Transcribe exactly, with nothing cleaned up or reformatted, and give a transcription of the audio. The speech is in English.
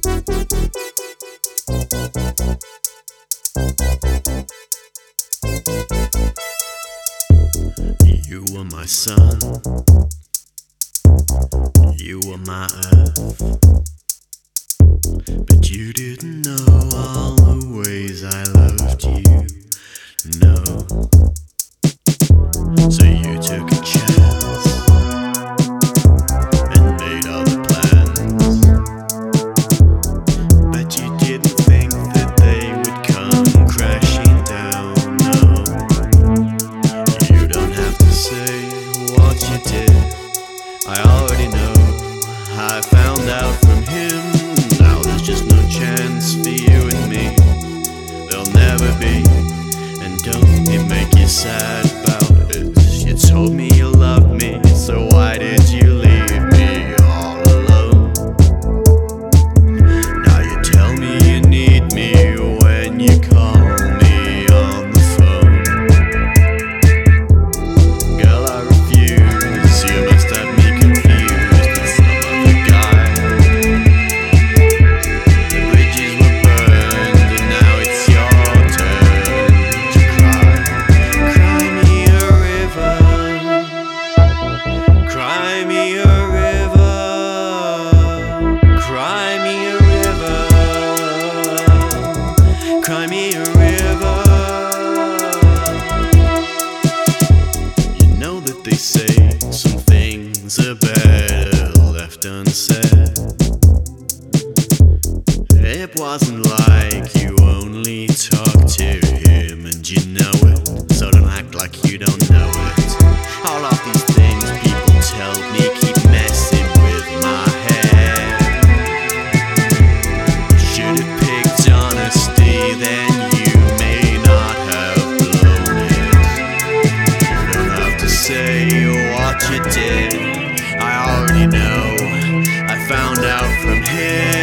You were my sun, you were my earth, but you didn't know all the ways I loved you, no. So you took a chance and made other plans, but you didn't think that they would come crashing down, no. You don't have to say what you did, I already know. I found out from him, now there's just no chance for you and me. There'll never be, and don't it make you sad about it? You told me you loved me, so why did you leave me all alone? Now you tell me you need me when you call me on the phone. Girl, I refuse, you must have me confused with some other guy. The bridges were burned and now it's your turn to cry. Cry me a river, cry me a river, cry me a river, cry me a river. You know that they say some things are better left unsaid. It wasn't like you only talked to him and you know it, so don't act like you don't know it. All of these things people tell me keep messing with my head. Should have picked honesty, then you may not have blown it. You don't have to say what you did, I already know. I found out from him.